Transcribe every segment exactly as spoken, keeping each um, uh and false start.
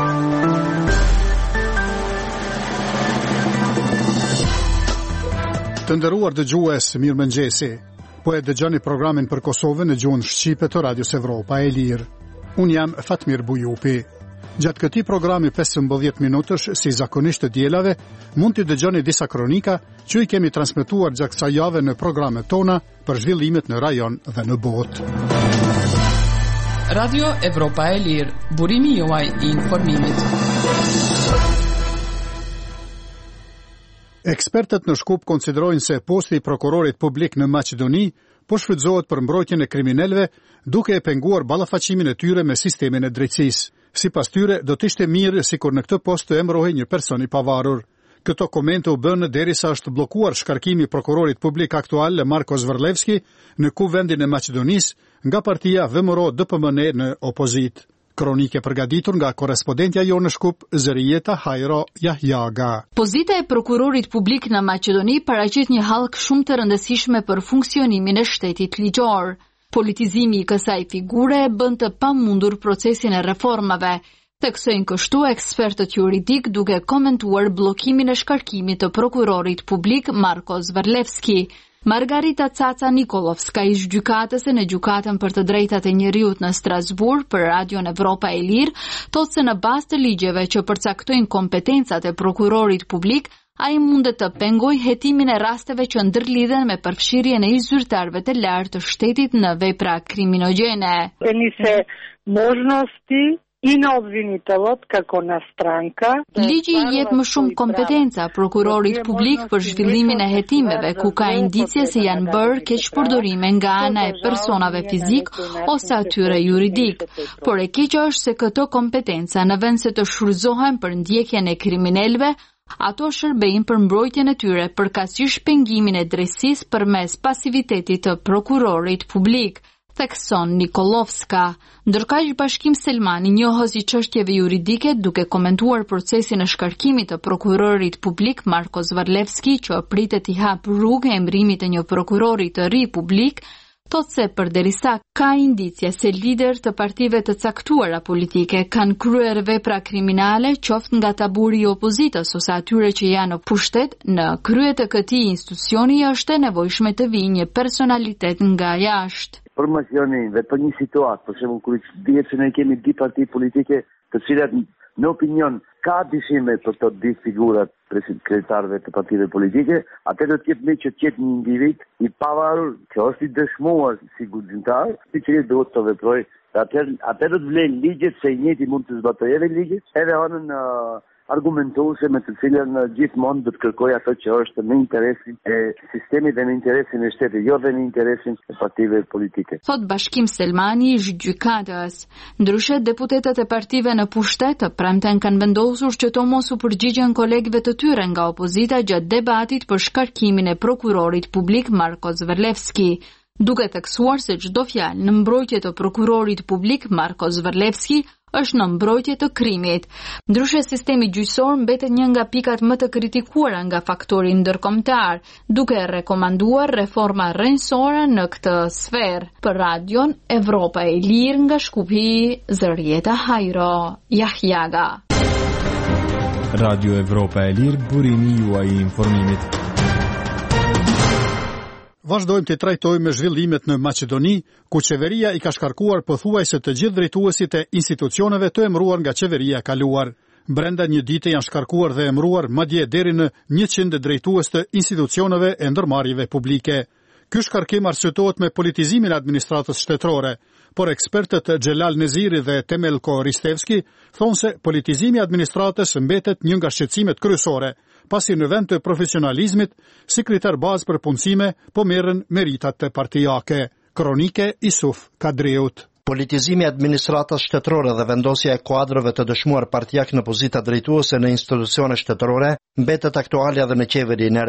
Të nderuar dëgjues, mirëmëngjesi. Po e dëgjoni programin për Kosovën në gjuhën shqipe të Radios Evropa e Lirë. Unë jam Fatmir Bujupi. Gjatë këtij programi pesëmbëdhjetë minutësh, si zakonisht të dielave, mund të dëgjoni disa kronika që i kemi transmetuar gjatë kësaj jave në programet tona për zhvillimet në rajon dhe në botë. Radio Evropa e Lirë, burimi juaj i informimit. Ekspertët në Shkup konsiderojnë se posti i prokurorit publik në Maqedoni po shfrytëzohet për mbrojtjen e kriminalëve, duke e penguar ballafaqimin e tyre me sistemin e drejtësisë. Sipas tyre, do të ishte mirë sikur në këtë post të emërohej një person i pavarur. Këto komente u bënë derisa është bllokuar shkarkimi i prokurorit publik aktual Marko Zverlevski në Kuvendin e Maqedonisë nga partia V M R O D P M N në opozitë. Kronike përgatitur nga korrespondentja jonë në Shkup, Zërijeta Hajro Jahjaga. Pozita e prokurorit publik në Maqedoni paraqit një hallk shumë të rëndësishme për funksionimin e shtetit ligjor. Politizimi i kësaj figure e bën të pamundur procesin e reformave, theksojnë kështu ekspertët juridik duke komentuar bllokimin e shkarkimit të prokurorit publik Marko Zverlevski. Margarita Caca Nikolovska, ish gjykatëse në gjykatën për të drejtat e njeriut në Strasburg për Radion Evropa e Lirë, thotë se në bazë të ligjeve që përcaktojnë kompetencat e prokurorit publik, ai mundet të pengojë hetimin e rasteve që ndërlidhen me përfshirjen e ish zyrtarëve të lartë të shtetit në vepra kriminogjene. Ni se možnosti i na obvinitelot kako na stranka. Ligji i jep më shumë kompetenca prokurorit publik për zhvillimin e hetimeve ku ka indicie se janë bërë keqpërdorime nga ana e personave fizik ose atyre juridik. Por e keqja është se këto kompetenca në vend se të shfrytëzohen për ndjekjen e kriminalëve, ato shërbejnë për mbrojtjen e tyre, përkatësisht pengimin e drejtësisë përmes pasivitetit të prokurorit publik, thekson Nikolovska. Ndërkaq Bashkim Selmani, njohës i çështjeve juridike, duke komentuar procesin e shkarkimit të prokurorit publik Marko Zverlevski, që pritet i hap rrugë emërimit të një prokurori të ri publik, thotë se përderisa ka indicie se lider të partive të caktuara politike kanë kryer vepra kriminale, qoftë nga taburi i opozitës ose atyre që janë në pushtet, në krye të këtij institucioni është e nevojshme të vijë një personalitet nga jashtë. Informacioni dhe për një situatë, për shembull kur dihet se ne kemi di parti politike të cilat në opinion ka dyshime për të di figurat kryetarëve të partive politike, atë do të jetë më që të jetë një individ i pavarur, që është i dëshmuar si guximtar, i cili duhet të veprojë. Atë atë do të vlen ligjet se i njëjti mund të zbatojë edhe ligjet, edhe anën uh, argumentuese me të cilën uh, gjithmonë do të kërkojë ato që është në interesin e sistemit dhe në interesin e shtetit, jo dhe në interesin e partive politike. Thot Bashkim Selmani, ish gjykatës. Ndryshe, deputetët e partive në pushtet të premten kanë vendosur që të mos u përgjigjen kolegëve të tyre nga opozita gjatë debatit për shkarkimin e prokurorit publik Marko Zverlevski, duke theksuar se çdo fjalë në mbrojtje të prokurorit publik Marko Zverlevski është në mbrojtje të krimit. Ndryshe, sistemi gjyqësor mbetet një nga pikat më të kritikuara nga faktori ndërkombëtar, duke rekomanduar reforma rrënjësore në këtë sferë. Për Radion Evropa e Lirë nga Shkupi, Zërijeta Hajro Jahjaga. Radio Evropa e Lirë, burimi juaj i informimit. Vazhdojmë të trajtojmë me zhvillimet në Maqedoni, ku qeveria i ka shkarkuar pothuajse të gjithë drejtuesit e institucioneve të emëruar nga qeveria e kaluar. Brenda një dite janë shkarkuar dhe emëruar madje deri në njëqind drejtues të institucioneve e ndërmarrjeve publike. Ky shkarkim arsyetohet me politizimin e administratës shtetërore, por ekspertët Xhelal Neziri dhe Temelko Ristevski thonë se politizimi i administratës mbetet një nga shqetësimet kryesore, pasi në vend të profesionalizmit, si kriter bazë për punësime, po merren meritat të partijake. Kronike Isuf Kadriut. Politizimi i administratës shtetërore dhe vendosja e kuadrëve të dëshmuar partijak në pozita drejtuese në institucione shtetërore mbetet aktuale edhe në qeverinë e re.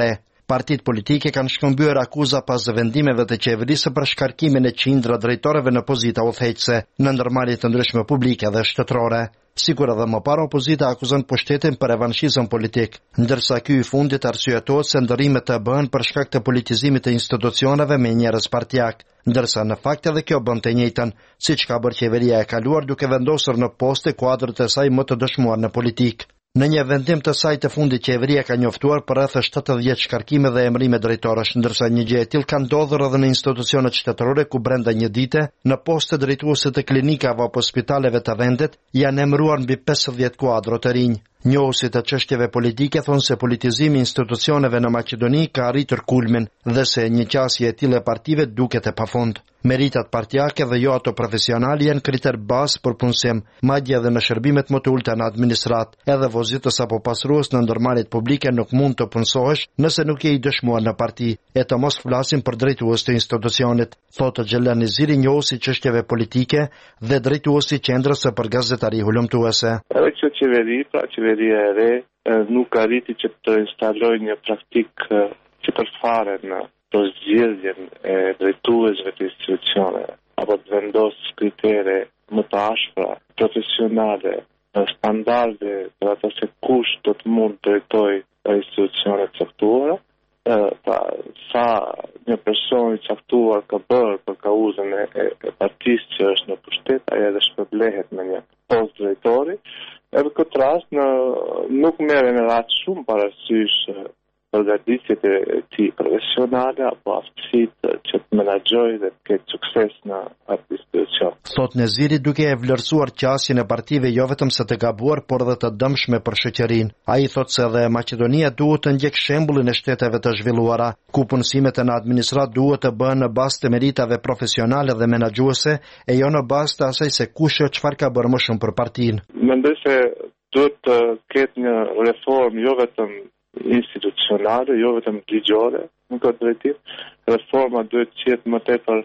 Partitë politike kanë shkëmbyer akuza pas vendimeve të qeverisë për shkarkimin e qindra drejtorëve në pozita udhëheqëse në ndërmarrje të ndryshme publike dhe shtetërore. Sikur edhe më parë opozita akuzon pushtetin për revanshizëm politik, ndërsa ky i fundit arsyetohet se ndërrimet të bëhen për shkak të politizimit të institucioneve me njerëz partijak, ndërsa në fakt edhe kjo bën të njëjtën, siç ka bërë qeveria e kaluar duke vendosur në poste kuadrët e saj më të dëshmuar në politik. Në një vendim të saj të fundit, qeveria ka njoftuar për rreth shtatëdhjetë shkarkime dhe emrime drejtorësh, ndërsa një gjë e tillë ka ndodhur edhe në institucionet shtetërore ku brenda një dite, në poste drejtuese të klinikave apo spitaleve të vendit, janë emëruar mbi pesëdhjetë kuadro të rinj. Njohësit të çështjeve politike thonë se politizimi i institucioneve në Maqedoni ka arritur kulmin dhe se një qasje e tillë e partive duket e pafund. Meritat partijake dhe jo ato profesionale janë kriter bazë për punësim, madje edhe në shërbimet më të ulta në administrat. Edhe vozitës apo pasrues në ndërmarrjet publike nuk mund të punësohesh nëse nuk je i dëshmuar në parti, e të mos flasim për drejtues të institucionit, thotë Xhelan Niziri, njohësi çështjeve politike dhe drejtuesi qendrës së për gazetari hulumtuese. Edhe kjo qeveri, pra qeveria e re, nuk arriti që të instalojë një praktikë që përfare në zgjedhjen e drejtuesve të institucioneve, apo të vendosë kritere më të ashpra, profesionale, standarde për ato se kush do të mund të drejtojë institucionet caktuara, pra sa një person i caktuar ka bërë për kauzën e, e, e partisë që është në pushtet, ai edhe shpërblehet me një post drejtori. Edhe këtë rast në, nuk merren rat shumë parasysh përgatitjet e tij profesionale apo aftësitë që të menaxhojë dhe të ketë sukses në atë institucion. Thot Neziri, duke e vlerësuar qasjen e partive jo vetëm se të gabuar, por edhe të dëmshme për shoqërinë. Ai thot se edhe Maqedonia duhet të ndjek shembullin e shteteve të zhvilluara, ku punësimet në administrat duhet të bëhen në bazë të meritave profesionale dhe menaxhuese, e jo në bazë të asaj se kush e çfarë ka bërë më shumë për partinë. Mendoj se duhet të ketë një reformë jo vetëm institucionale, jo vetëm ligjore, në këtë drejtim. Reforma duhet të jetë më tepër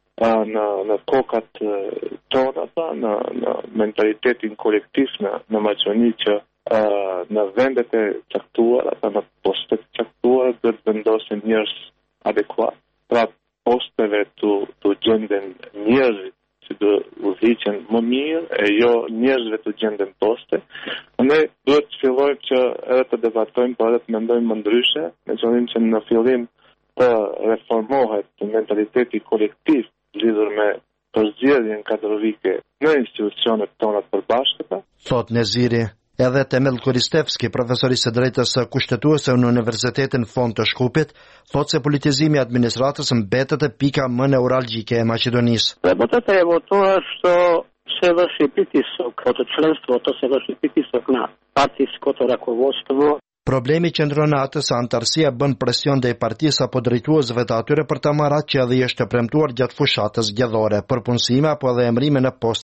në në kokat tona, pa, në në mentalitetin kolektiv në në Maqedoni që uh, në vendet e caktuara, pa, në postet e caktuara duhet vendosen njerëz adekuat. Pra posteve të të gjenden njerëzit që do udhëhiqen më mirë e jo njerëzve të gjenden poste. Ne duhet të fillojmë që edhe të debatojmë, por edhe të mendojmë më ndryshe, me qëllim që në fillim të reformohet mentaliteti kolektiv lidhur me përzgjedhjen kadrovike në institucionet tona të përbashkëta. Thot Neziri. Edhe Temel Koristevski, profesori së drejtës së kushtetuese në Universitetin Fond të Shkupit, thot se politizimi i administratës mbetet e pika më neuralgjike e Maqedonisë. Работата е во тоа што се врши притисок од членството, се врши притисок на партиското раководство. Problemi qëndron në atë se antarësia bën presion ndaj partisë apo drejtuesve të atyre për ta marrë atë që edhe i është premtuar gjatë fushatës zgjedhore, për punësime apo edhe emrime në poste